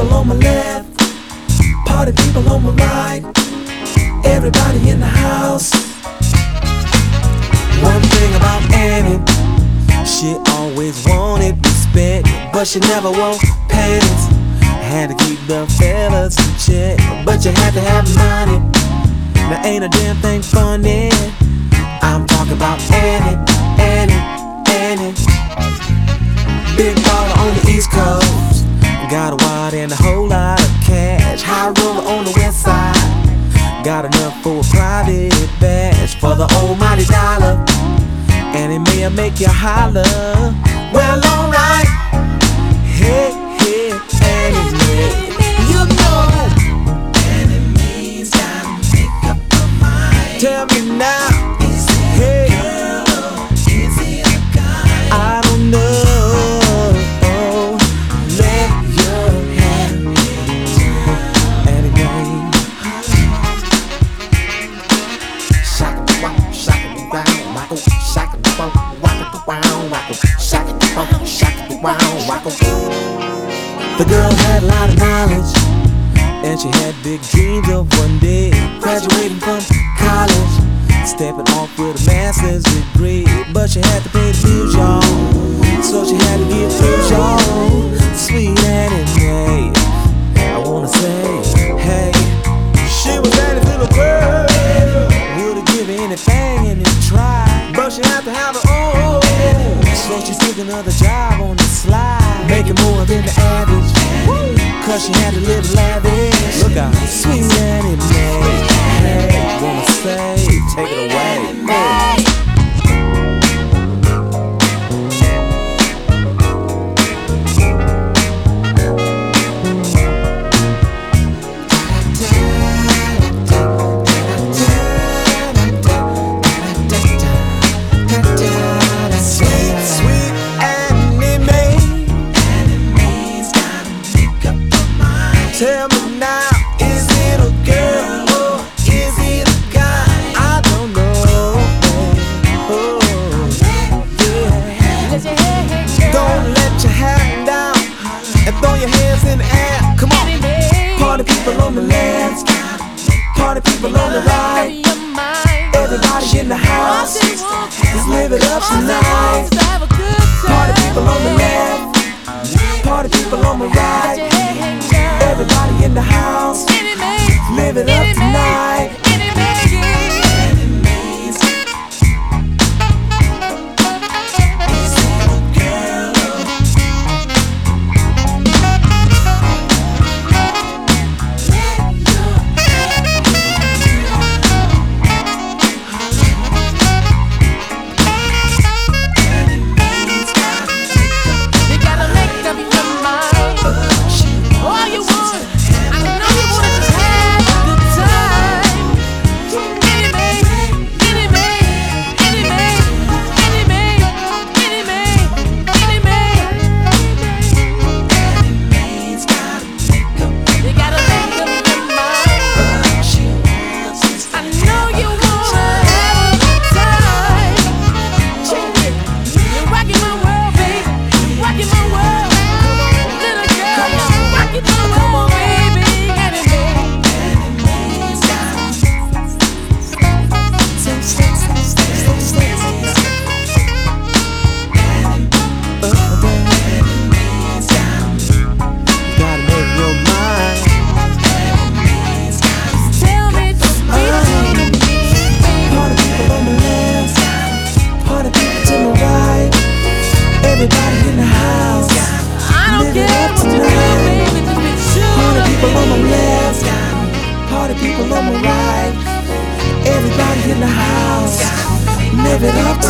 people on my left, party people on my right, everybody in the house. One thing about Annie, she always wanted respect, but she never wore pants. Had to keep the fellas in check, but you had to have money. Now ain't a damn thing funny. I'm talking about Annie, Annie, Annie. Big baller on the East Coast, got a wad and a whole lot of cash. High roller on the West Side, got enough for a private bash for the almighty dollar. And it may make you holler. Well, alright. Hey, hey, Annie, you know enemies gotta make up her mind. Tell me now, is it a girl or is it a guy? I don't know. Let your hand anyway. Shaka wow, shaka wow, wacko, shaka wow, wacko wow, wacko, shaka wow, shaka wow, wacko. The girl had a lot of knowledge, and she had big dreams of one day graduating from college, stepping off with a master's degree. But she had to pay the dues, y'all, so she had to get through, y'all. Sweet Annie, I wanna say, hey, she was Annie's little girl, would've given anything and it tried, but she had to have her own. So she's taking another job on the slide, making more than the average, cause she had to live lavish. Look out, sweet Annie Mae. Hey, wanna say, take it away. Hey. Tell me now, is it a girl or is it a guy? I don't know. Oh, yeah. Don't let your hat down and throw your hands in the air. Come on. Party people on the left, party people on the right, everybody in the house, let's live it up tonight. Party people on the left, party people on the right, everybody in the house, live it up tonight. Everybody in the house, live it up tonight. Party people on my left, party people on my right, everybody in the house, live it up tonight.